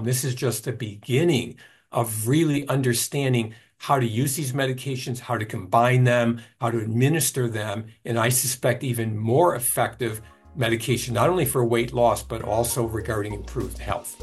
This is just the beginning of really understanding how to use these medications, how to combine them, how to administer them, and I suspect even more effective medication, not only for weight loss, but also regarding improved health.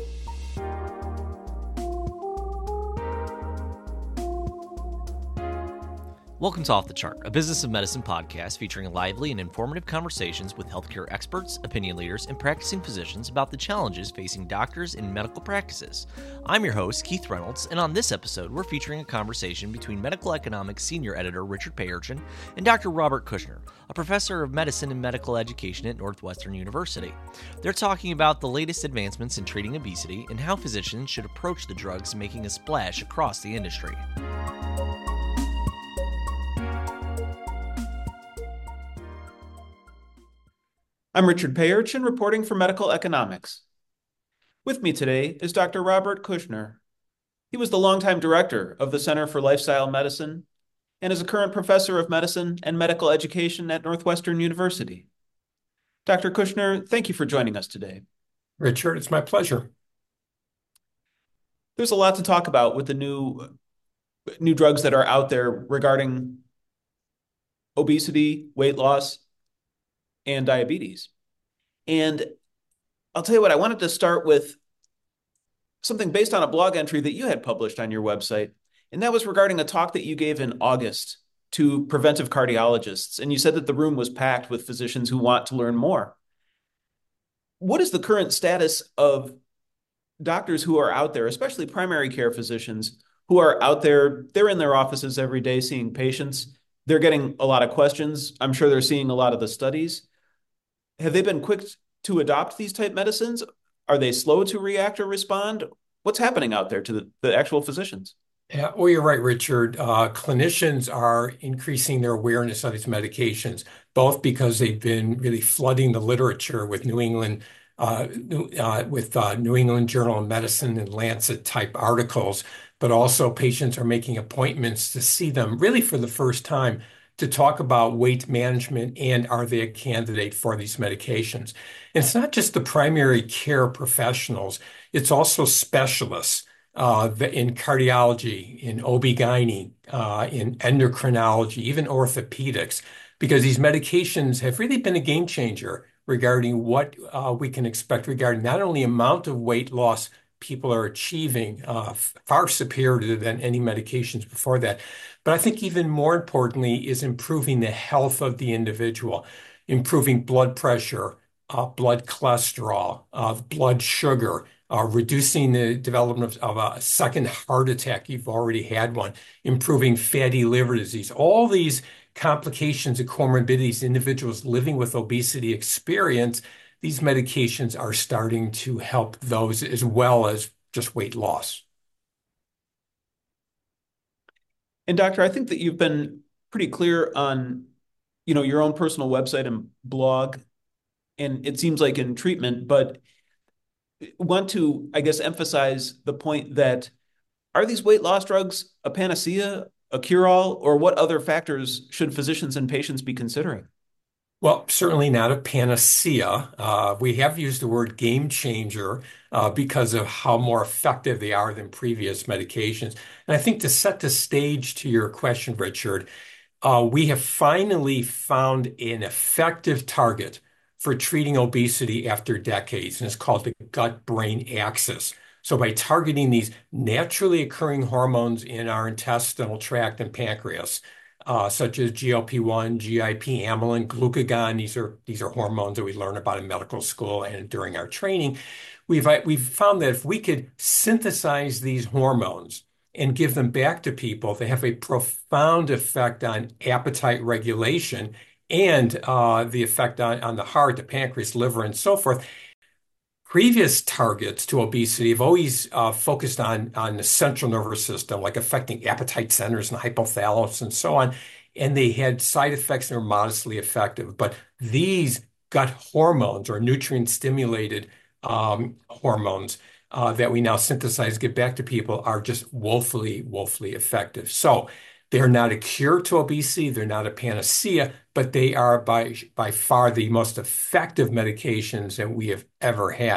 Welcome to Off the Chart, a business of medicine podcast featuring lively and informative conversations with healthcare experts, opinion leaders, and practicing physicians about the challenges facing doctors in medical practices. I'm your host, Keith Reynolds, and on this episode, we're featuring a conversation between medical economics senior editor Richard Payerchin and Dr. Robert Kushner, a professor of medicine and medical education at Northwestern University. They're talking about the latest advancements in treating obesity and how physicians should approach the drugs making a splash across the industry. I'm Richard Payerchin, reporting for Medical Economics. With me today is Dr. Robert Kushner. He was the longtime director of the Center for Lifestyle Medicine and is a current professor of medicine and medical education at Northwestern University. Dr. Kushner, thank you for joining us today. Richard, it's my pleasure. There's a lot to talk about with the new drugs that are out there regarding obesity, weight loss, and diabetes. And I'll tell you what, I wanted to start with something based on a blog entry that you had published on your website, and that was regarding a talk that you gave in August to preventive cardiologists, and you said that the room was packed with physicians who want to learn more. What is the current status of doctors who are out there, especially primary care physicians, who are out there? They're in their offices every day seeing patients. They're getting a lot of questions. I'm sure they're seeing a lot of the studies. Have they been quick to adopt these type medicines? Are they slow to react or respond? What's happening out there to the actual physicians? Yeah, well, you're right, Richard. Clinicians are increasing their awareness of these medications, both because they've been really flooding the literature with New England Journal of Medicine and Lancet type articles, but also patients are making appointments to see them really for the first time to talk about weight management and are they a candidate for these medications. And it's not just the primary care professionals, it's also specialists in cardiology, in OB-GYN, in endocrinology, even orthopedics, because these medications have really been a game changer regarding what we can expect regarding not only amount of weight loss people are achieving, far superior than any medications before that. But I think even more importantly is improving the health of the individual, improving blood pressure, blood cholesterol, blood sugar, reducing the development of a second heart attack. You've already had one, improving fatty liver disease. All these complications and comorbidities individuals living with obesity experience, these medications are starting to help those as well as just weight loss. And doctor, I think that you've been pretty clear on, your own personal website and blog, and it seems like in treatment, but want to, I guess, emphasize the point that are these weight loss drugs a panacea, a cure-all, or what other factors should physicians and patients be considering? Well, certainly not a panacea. We have used the word game changer because of how more effective they are than previous medications. And I think to set the stage to your question, Richard, we have finally found an effective target for treating obesity after decades, and it's called the gut-brain axis. So by targeting these naturally occurring hormones in our intestinal tract and pancreas, such as GLP-1, GIP, amylin, glucagon. These are hormones that we learn about in medical school and during our training. We've found that if we could synthesize these hormones and give them back to people, they have a profound effect on appetite regulation and the effect on the heart, the pancreas, liver, and so forth. Previous targets to obesity have always focused on the central nervous system, like affecting appetite centers and hypothalamus and so on. And they had side effects that were modestly effective. But these gut hormones or nutrient stimulated hormones that we now synthesize, get back to people are just woefully, woefully effective. So they're not a cure to obesity. They're not a panacea, but they are by far the most effective medications that we have ever had.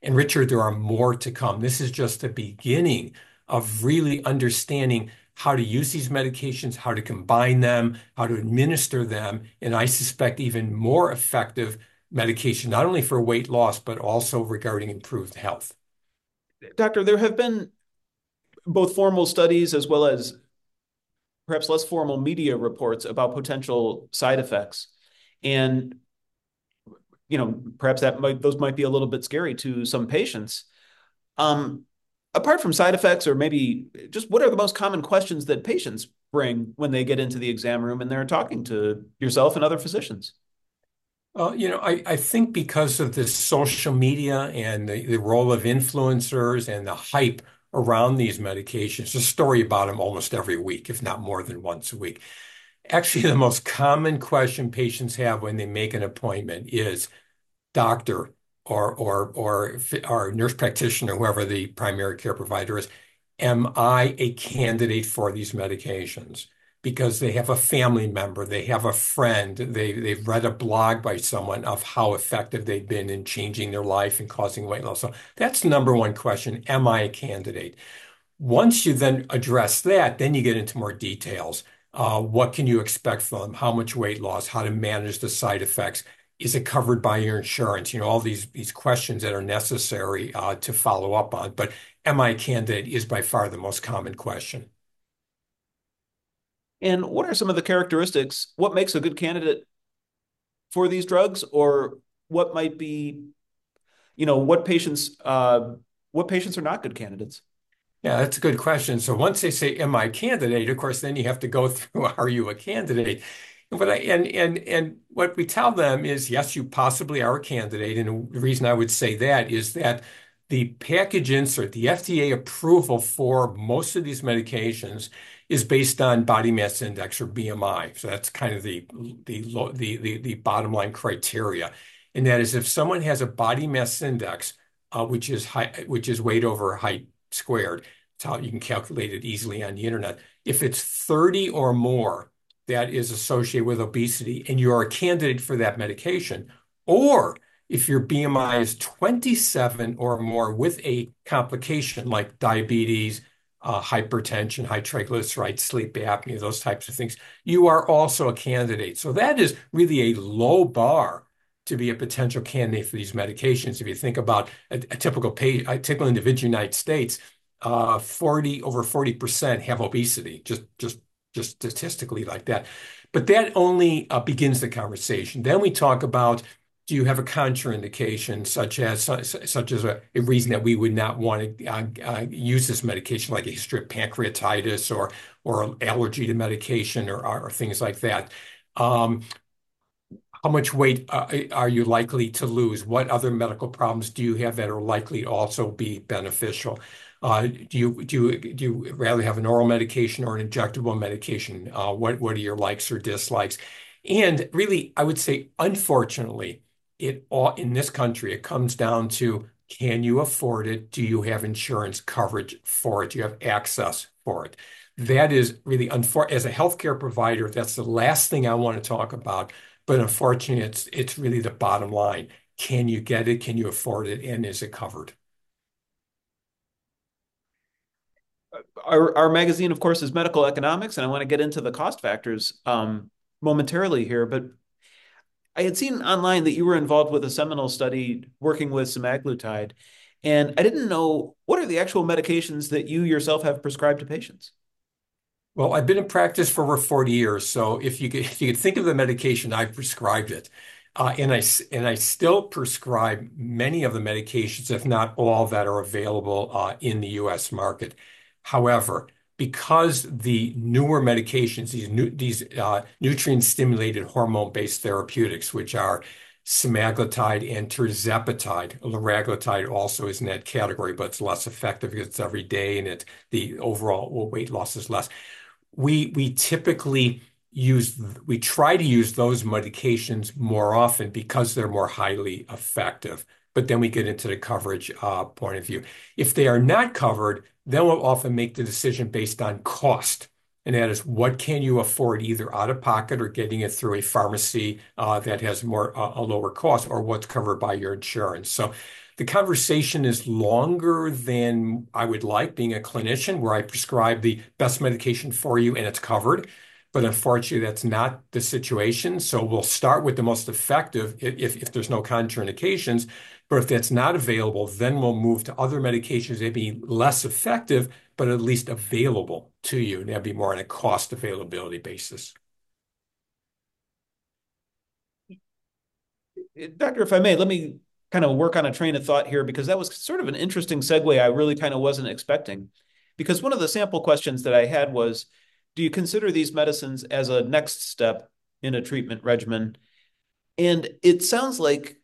And Richard, there are more to come. This is just the beginning of really understanding how to use these medications, how to combine them, how to administer them, and I suspect even more effective medication, not only for weight loss, but also regarding improved health. Doctor, there have been both formal studies as well as perhaps less formal media reports about potential side effects. And, perhaps those might be a little bit scary to some patients. Um, Apart from side effects, or maybe just what are the most common questions that patients bring when they get into the exam room and they're talking to yourself and other physicians? I think because of the social media and the role of influencers and the hype around these medications, there's a story about them almost every week, if not more than once a week. Actually, the most common question patients have when they make an appointment is, doctor or nurse practitioner, whoever the primary care provider is, am I a candidate for these medications? Because they have a family member, they have a friend, they've read a blog by someone of how effective they've been in changing their life and causing weight loss. So that's the number one question. Am I a candidate? Once you then address that, then you get into more details. What can you expect from them? How much weight loss? How to manage the side effects? Is it covered by your insurance? All these questions that are necessary to follow up on. But am I a candidate is by far the most common question. And what are some of the characteristics? What makes a good candidate for these drugs, or what might be, what patients are not good candidates? Yeah, that's a good question. So once they say, "Am I a candidate?" Of course, then you have to go through, "Are you a candidate?" And what we tell them is, yes, you possibly are a candidate. And the reason I would say that is that the package insert, the FDA approval for most of these medications is based on body mass index or BMI. So that's kind of the bottom line criteria. And that is if someone has a body mass index, which is weight over height squared. It's how you can calculate it easily on the internet. If it's 30 or more, that is associated with obesity, and you're a candidate for that medication. Or if your BMI is 27 or more with a complication like diabetes, hypertension, high triglycerides, sleep apnea, those types of things, you are also a candidate. So that is really a low bar to be a potential candidate for these medications. If you think about a typical individual in the United States, over 40% have obesity, just statistically like that. But that only begins the conversation. Then we talk about, do you have a contraindication, such as a reason that we would not want to use this medication, like a history of pancreatitis or allergy to medication or things like that. How much weight are you likely to lose? What other medical problems do you have that are likely to also be beneficial? Do you rather have an oral medication or an injectable medication? What are your likes or dislikes? And really, I would say, unfortunately, in this country, it comes down to, can you afford it? Do you have insurance coverage for it? Do you have access for it? That is really, as a healthcare provider, that's the last thing I want to talk about. But unfortunately, it's really the bottom line. Can you get it? Can you afford it? And is it covered? Our magazine, of course, is Medical Economics, and I want to get into the cost factors momentarily here. But I had seen online that you were involved with a seminal study working with semaglutide, and I didn't know, what are the actual medications that you yourself have prescribed to patients? Well, I've been in practice for over 40 years. So if you could think of the medication, I've prescribed it. And I still prescribe many of the medications, if not all, that are available in the US market. However, because the newer medications, these nutrient-stimulated hormone-based therapeutics, which are semaglutide and tirzepatide, liraglutide also is in that category, but it's less effective because it's every day and the overall weight loss is less. We typically we try to use those medications more often because they're more highly effective. But then we get into the coverage point of view. If they are not covered, then we'll often make the decision based on cost. And that is, what can you afford either out of pocket or getting it through a pharmacy that has a lower cost, or what's covered by your insurance. So the conversation is longer than I would like being a clinician, where I prescribe the best medication for you and it's covered. But unfortunately, that's not the situation. So we'll start with the most effective if there's no contraindications. But if that's not available, then we'll move to other medications that be less effective, but at least available to you. And that'd be more on a cost availability basis. Doctor, if I may, let me kind of work on a train of thought here because that was sort of an interesting segue I really kind of wasn't expecting. Because one of the sample questions that I had was, do you consider these medicines as a next step in a treatment regimen? And it sounds like,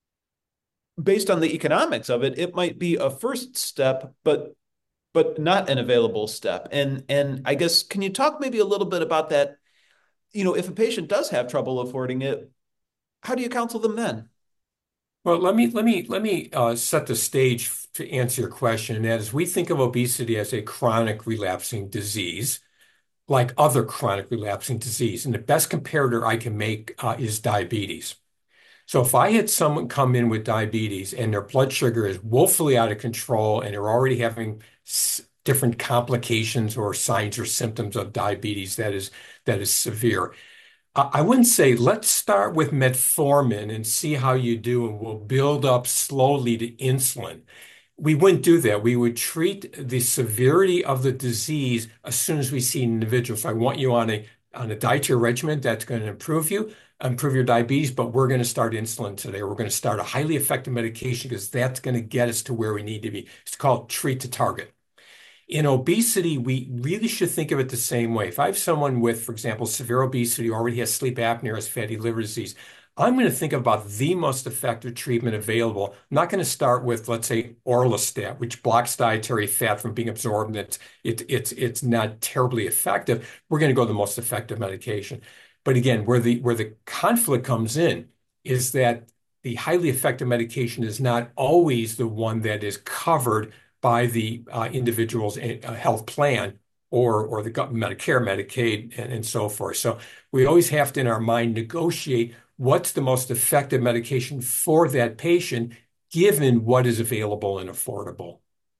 based on the economics of it, it might be a first step, but not an available step. And I guess, can you talk maybe a little bit about that? If a patient does have trouble affording it, how do you counsel them then? Well, let me set the stage to answer your question. And that is, we think of obesity as a chronic relapsing disease, like other chronic relapsing disease. And the best comparator I can make is diabetes. So if I had someone come in with diabetes and their blood sugar is woefully out of control and they're already having different complications or signs or symptoms of diabetes that is severe, I wouldn't say let's start with metformin and see how you do, and we'll build up slowly to insulin. We wouldn't do that. We would treat the severity of the disease as soon as we see an individual. So I want you on a dietary regimen that's going to improve your diabetes, but we're going to start insulin today. We're going to start a highly effective medication because that's going to get us to where we need to be. It's called treat to target. In obesity, we really should think of it the same way. If I have someone with, for example, severe obesity, already has sleep apnea, or has fatty liver disease, I'm going to think about the most effective treatment available. I'm not going to start with, let's say, orlistat, which blocks dietary fat from being absorbed. And it's not terribly effective. We're going to go the most effective medication. But again, where the conflict comes in is that the highly effective medication is not always the one that is covered by the individual's health plan or the Medicare, Medicaid, and so forth. So we always have to, in our mind, negotiate what's the most effective medication for that patient, given what is available and affordable.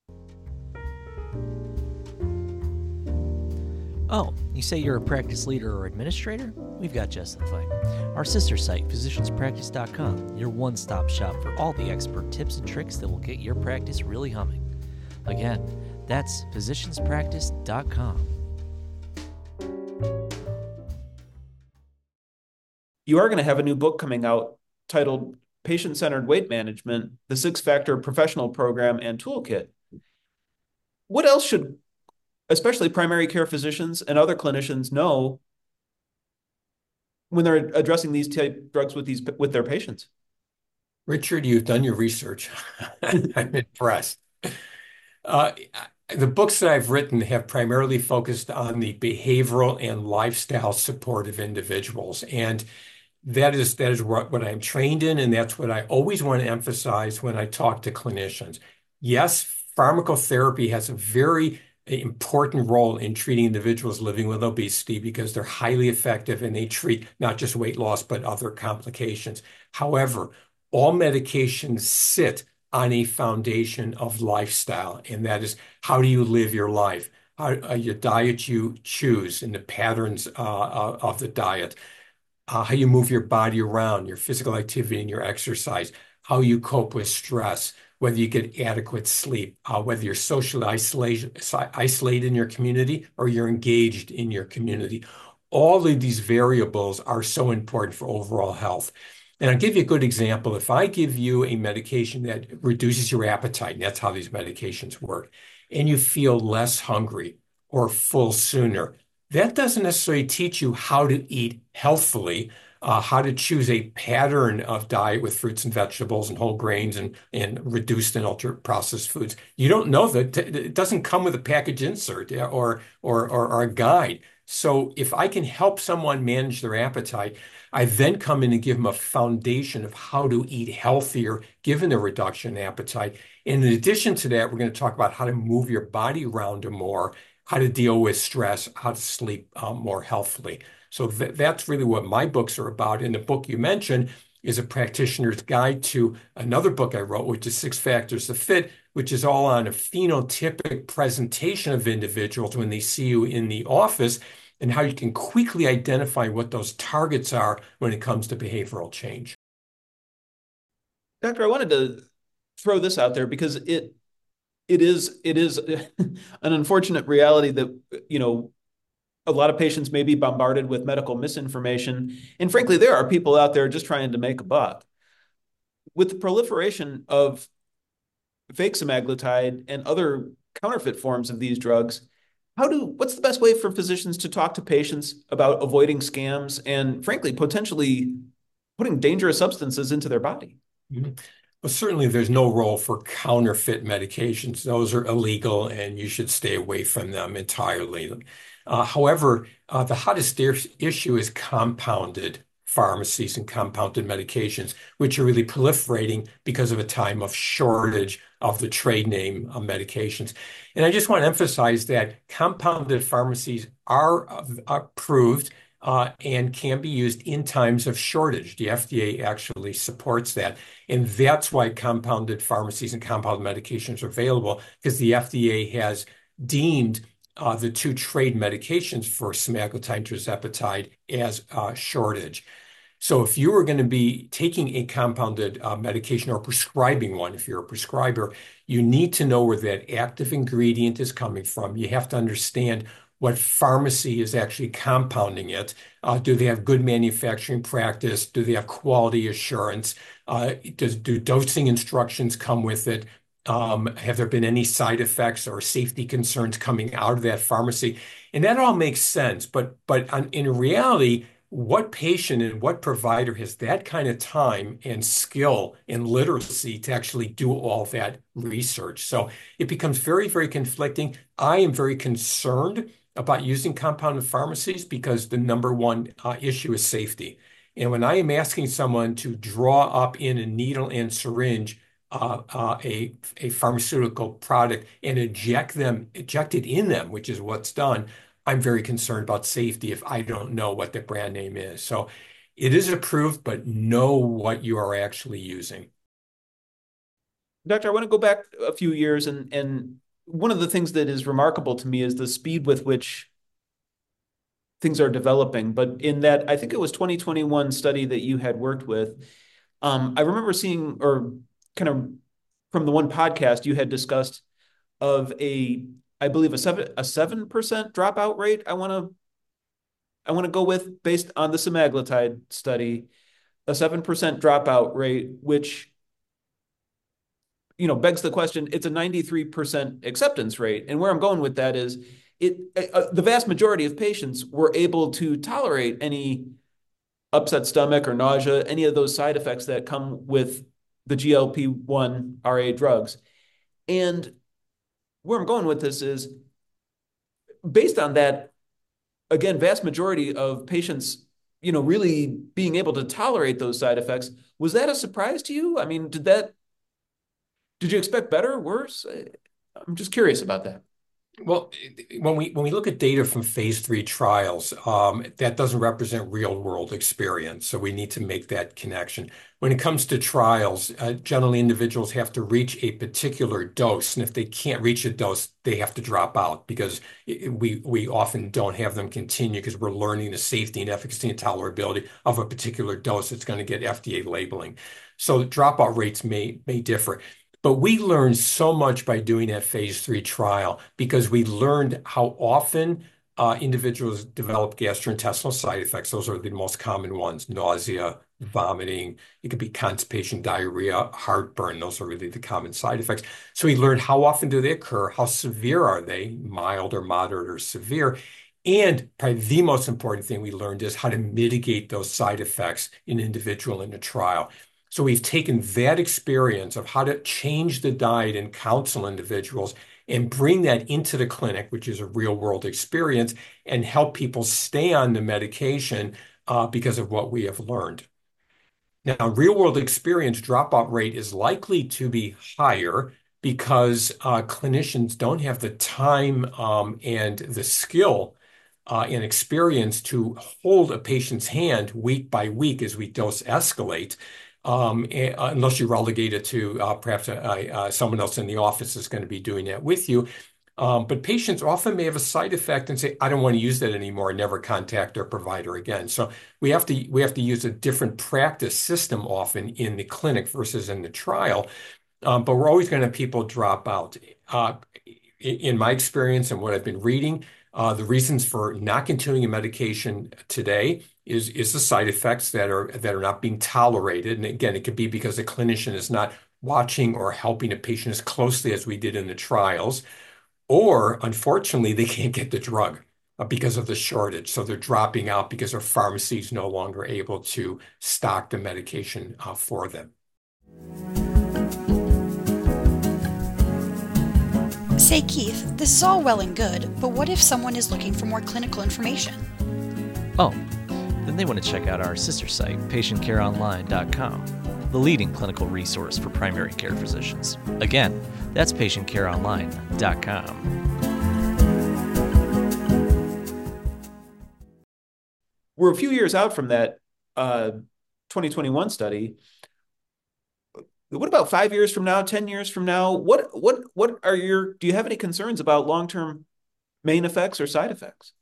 Oh, you say you're a practice leader or administrator? We've got just the thing. Our sister site, physicianspractice.com, your one-stop shop for all the expert tips and tricks that will get your practice really humming. Again, that's physicianspractice.com. You are going to have a new book coming out titled Patient-Centered Weight Management, the Six-Factor Professional Program and Toolkit. What else should, especially primary care physicians and other clinicians, know when they're addressing these type drugs with their patients? Richard, you've done your research. I'm impressed. Uh, the books that I've written have primarily focused on the behavioral and lifestyle support of individuals. And that is what I'm trained in, and that's what I always want to emphasize when I talk to clinicians. Yes, pharmacotherapy has a very important role in treating individuals living with obesity because they're highly effective and they treat not just weight loss, but other complications. However, all medications sit on a foundation of lifestyle, and that is, how do you live your life? Your diet you choose and the patterns of the diet, how you move your body around, your physical activity and your exercise, how you cope with stress, whether you get adequate sleep, whether you're socially isolated in your community or you're engaged in your community. All of these variables are so important for overall health. And I'll give you a good example. If I give you a medication that reduces your appetite, and that's how these medications work, and you feel less hungry or full sooner, that doesn't necessarily teach you how to eat healthfully, how to choose a pattern of diet with fruits and vegetables and whole grains and reduced and ultra processed foods. You don't know that. It doesn't come with a package insert or a guide. So if I can help someone manage their appetite, I then come in and give them a foundation of how to eat healthier given the reduction in appetite. And in addition to that, we're going to talk about how to move your body around more, how to deal with stress, how to sleep more healthfully. So that's really what my books are about. In the book you mentioned, is A Practitioner's Guide to another book I wrote, which is Six Factors of Fit, which is all on a phenotypic presentation of individuals when they see you in the office and how you can quickly identify what those targets are when it comes to behavioral change. Doctor, I wanted to throw this out there because it is an unfortunate reality that a lot of patients may be bombarded with medical misinformation, and frankly, there are people out there just trying to make a buck. With the proliferation of fake semaglutide and other counterfeit forms of these drugs, what's the best way for physicians to talk to patients about avoiding scams and, frankly, potentially putting dangerous substances into their body? Mhm. Well, certainly there's no role for counterfeit medications. Those are illegal and you should stay away from them entirely. However, the hottest issue is compounded pharmacies and compounded medications, which are really proliferating because of a time of shortage of the trade name medications. And I just want to emphasize that compounded pharmacies are approved and can be used in times of shortage. The FDA actually supports that. And that's why compounded pharmacies and compounded medications are available, because the FDA has deemed the two trade medications for semaglutide and tirzepatide as shortage. So if you are going to be taking a compounded medication or prescribing one, if you're a prescriber, you need to know where that active ingredient is coming from. You have to understand what pharmacy is actually compounding it. Do they have good manufacturing practice? Do they have quality assurance? Do dosing instructions come with it? Have there been any side effects or safety concerns coming out of that pharmacy? And that all makes sense. In reality, what patient and what provider has that kind of time and skill and literacy to actually do all that research? So it becomes very, very conflicting. I am very concerned about using compounded pharmacies because the number one issue is safety. And when I am asking someone to draw up in a needle and syringe a pharmaceutical product and inject it in them, which is what's done, I'm very concerned about safety if I don't know what the brand name is. So it is approved, but know what you are actually using. Doctor, I want to go back a few years, and one of the things that is remarkable to me is the speed with which things are developing. But in that, I think it was 2021 study that you had worked with, I remember seeing, or kind of from the one podcast you had discussed, of I believe a 7% dropout rate. I want to go with, based on the semaglutide study, a 7% dropout rate, which begs the question. It's a 93% acceptance rate, and where I'm going with that is the vast majority of patients were able to tolerate any upset stomach or nausea, any of those side effects that come with the GLP-1 RA drugs. And where I'm going with this is, based on that, again, vast majority of patients, really being able to tolerate those side effects, was that a surprise to you? I mean, did you expect better, worse? I'm just curious about that. Well, when we look at data from phase 3 trials, that doesn't represent real world experience. So we need to make that connection. When it comes to trials, generally individuals have to reach a particular dose, and if they can't reach a dose, they have to drop out because we often don't have them continue because we're learning the safety and efficacy and tolerability of a particular dose that's going to get FDA labeling. So dropout rates may differ. But we learned so much by doing that phase 3 trial because we learned how often individuals develop gastrointestinal side effects. Those are the most common ones: nausea, vomiting. It could be constipation, diarrhea, heartburn. Those are really the common side effects. So we learned how often do they occur, how severe are they, mild or moderate or severe. And probably the most important thing we learned is how to mitigate those side effects in an individual in a trial. So we've taken that experience of how to change the diet and counsel individuals and bring that into the clinic, which is a real world experience, and help people stay on the medication because of what we have learned. Now, real world experience dropout rate is likely to be higher because clinicians don't have the time and the skill and experience to hold a patient's hand week by week as we dose escalate, unless you relegate it to perhaps someone else in the office is going to be doing that with you. But patients often may have a side effect and say, I don't want to use that anymore, and never contact their provider again. So we have to use a different practice system often in the clinic versus in the trial. But we're always going to have people drop out. In my experience and what I've been reading, the reasons for not continuing a medication today is the side effects that are not being tolerated. And again, it could be because the clinician is not watching or helping a patient as closely as we did in the trials, or unfortunately, they can't get the drug because of the shortage. So they're dropping out because their pharmacy is no longer able to stock the medication for them. Say, Keith, this is all well and good, but what if someone is looking for more clinical information? Oh, then they want to check out our sister site, patientcareonline.com, the leading clinical resource for primary care physicians. Again, that's patientcareonline.com. We're a few years out from that 2021 study. What about 5 years from now, 10 years from now? Do you have any concerns about long-term main effects or side effects?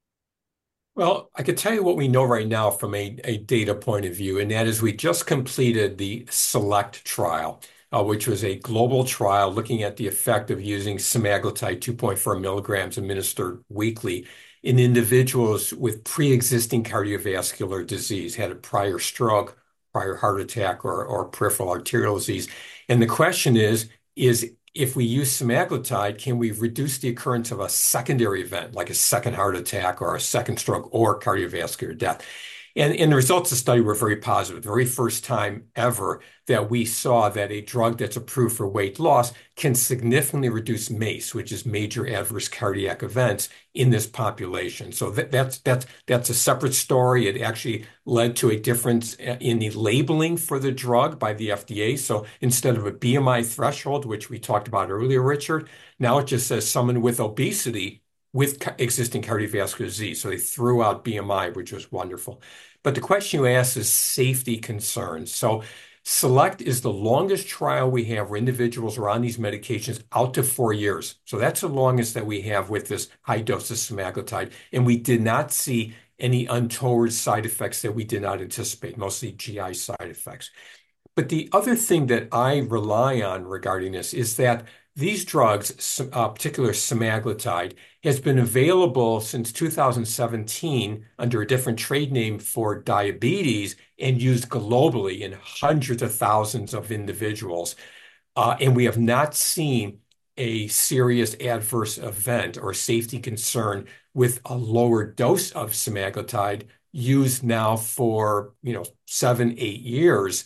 Well, I could tell you what we know right now from a data point of view, and that is we just completed the SELECT trial, which was a global trial looking at the effect of using semaglutide 2.4 milligrams administered weekly in individuals with pre-existing cardiovascular disease, had a prior stroke, prior heart attack, or peripheral arterial disease. And the question is if we use semaglutide, can we reduce the occurrence of a secondary event, like a second heart attack or a second stroke or cardiovascular death? And the results of the study were very positive. The very first time ever that we saw that a drug that's approved for weight loss can significantly reduce MACE, which is major adverse cardiac events, in this population. So that's a separate story. It actually led to a difference in the labeling for the drug by the FDA. So instead of a BMI threshold, which we talked about earlier, Richard, now it just says someone with obesity with existing cardiovascular disease. So they threw out BMI, which was wonderful. But the question you asked is safety concerns. So SELECT is the longest trial we have where individuals are on these medications out to 4 years. So that's the longest that we have with this high dose of semaglutide. And we did not see any untoward side effects that we did not anticipate, mostly GI side effects. But the other thing that I rely on regarding this is that these drugs, particular semaglutide, has been available since 2017 under a different trade name for diabetes and used globally in hundreds of thousands of individuals. And we have not seen a serious adverse event or safety concern with a lower dose of semaglutide used now for 7-8 years.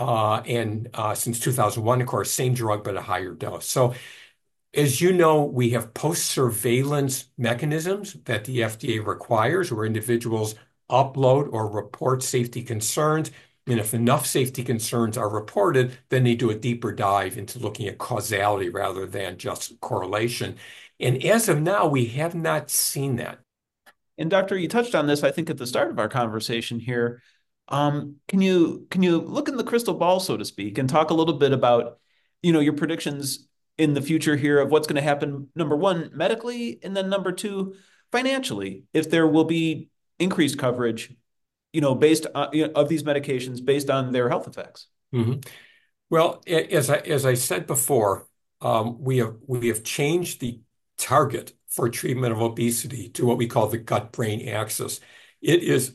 And since 2001, of course, same drug, but a higher dose. So as you know, we have post-surveillance mechanisms that the FDA requires where individuals upload or report safety concerns. And if enough safety concerns are reported, then they do a deeper dive into looking at causality rather than just correlation. And as of now, we have not seen that. And Doctor, you touched on this, I think, at the start of our conversation here. Can you look in the crystal ball, so to speak, and talk a little bit about, your predictions in the future here of what's going to happen, number one, medically, and then number two, financially, if there will be increased coverage, based on, of these medications based on their health effects? Mm-hmm. Well, as I said before, we have changed the target for treatment of obesity to what we call the gut-brain axis. It is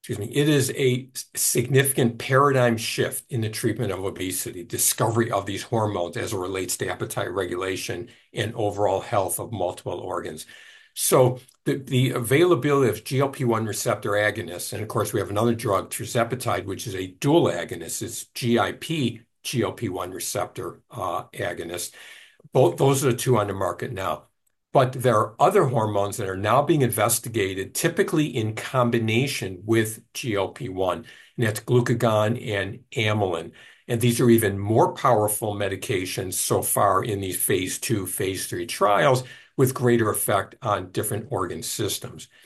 a significant paradigm shift in the treatment of obesity, discovery of these hormones as it relates to appetite regulation and overall health of multiple organs. So the availability of GLP-1 receptor agonists, and of course we have another drug, tirzepatide, which is a dual agonist. It's GIP GLP-1 receptor agonist. Both those are the two on the market now. But there are other hormones that are now being investigated, typically in combination with GLP-1, and that's glucagon and amylin. And these are even more powerful medications so far in these phase 2, phase 3 trials with greater effect on different organ systems.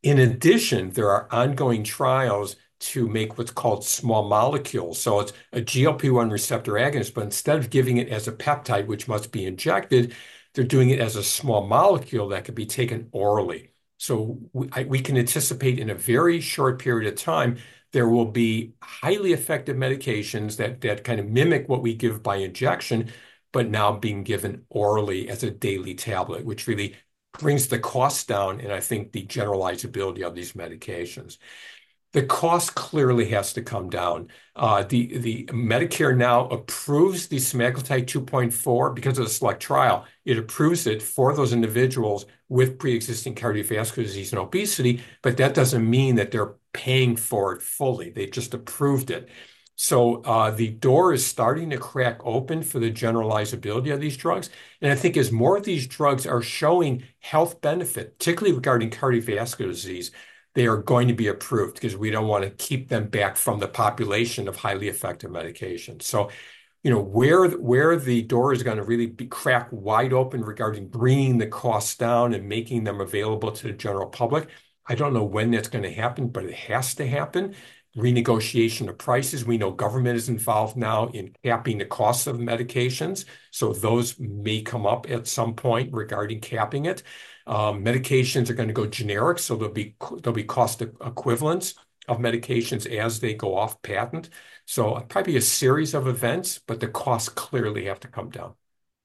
In addition, there are ongoing trials to make what's called small molecules. So it's a GLP-1 receptor agonist, but instead of giving it as a peptide, which must be injected, they're doing it as a small molecule that could be taken orally. So we can anticipate in a very short period of time, there will be highly effective medications that kind of mimic what we give by injection, but now being given orally as a daily tablet, which really brings the cost down and I think the generalizability of these medications. The cost clearly has to come down. The Medicare now approves the semaglutide 2.4 because of the SELECT trial. It approves it for those individuals with pre-existing cardiovascular disease and obesity, but that doesn't mean that they're paying for it fully. They just approved it. So the door is starting to crack open for the generalizability of these drugs. And I think as more of these drugs are showing health benefit, particularly regarding cardiovascular disease, they are going to be approved because we don't want to keep them back from the population of highly effective medications. So, where the door is going to really be cracked wide open regarding bringing the costs down and making them available to the general public, I don't know when that's going to happen, but it has to happen. Renegotiation of prices. We know government is involved now in capping the costs of medications. So those may come up at some point regarding capping it. Medications are going to go generic, so there'll be cost equivalents of medications as they go off patent. So probably a series of events, but the costs clearly have to come down.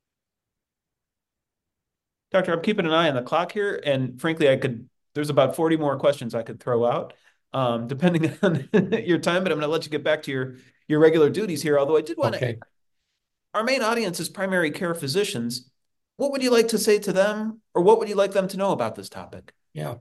Doctor, I'm keeping an eye on the clock here, and frankly, there's about 40 more questions I could throw out, depending on your time, but I'm going to let you get back to your regular duties here. Although I did want to, our main audience is primary care physicians. What would you like to say to them, or what would you like them to know about this topic? Yeah.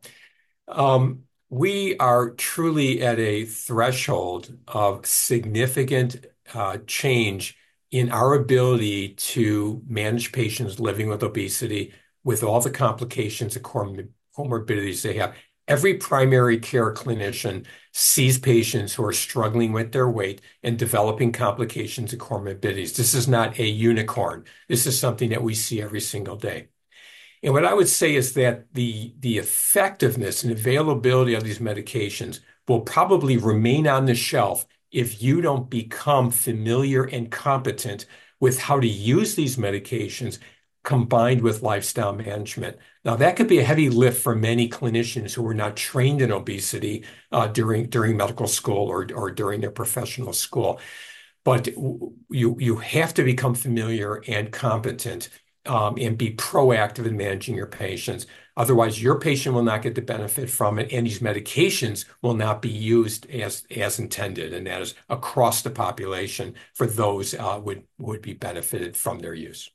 We are truly at a threshold of significant change in our ability to manage patients living with obesity with all the complications and comorbidities they have. Every primary care clinician sees patients who are struggling with their weight and developing complications and comorbidities. This is not a unicorn. This is something that we see every single day. And what I would say is that the effectiveness and availability of these medications will probably remain on the shelf if you don't become familiar and competent with how to use these medications combined with lifestyle management. Now, that could be a heavy lift for many clinicians who were not trained in obesity during medical school or during their professional school. But you have to become familiar and competent and be proactive in managing your patients. Otherwise, your patient will not get the benefit from it, and these medications will not be used as intended, and that is across the population for those would be benefited from their use.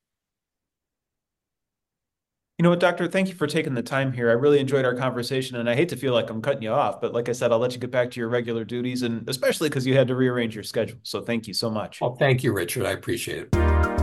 You know what, Doctor? Thank you for taking the time here. I really enjoyed our conversation, and I hate to feel like I'm cutting you off, but like I said, I'll let you get back to your regular duties, and especially because you had to rearrange your schedule. So thank you so much. Oh, thank you, Richard. I appreciate it.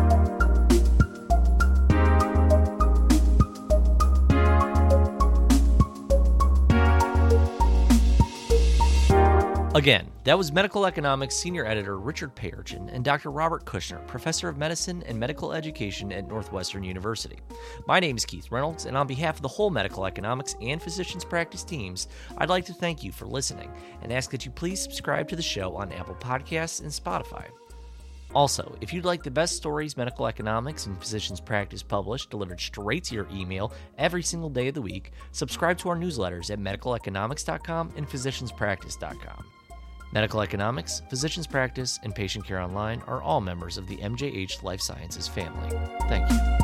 Again, that was Medical Economics Senior Editor Richard Payerchin and Dr. Robert Kushner, Professor of Medicine and Medical Education at Northwestern University. My name is Keith Reynolds, and on behalf of the whole Medical Economics and Physicians Practice teams, I'd like to thank you for listening and ask that you please subscribe to the show on Apple Podcasts and Spotify. Also, if you'd like the best stories Medical Economics and Physicians Practice publish delivered straight to your email every single day of the week, subscribe to our newsletters at medicaleconomics.com and physicianspractice.com. Medical Economics, Physicians Practice, and Patient Care Online are all members of the MJH Life Sciences family. Thank you.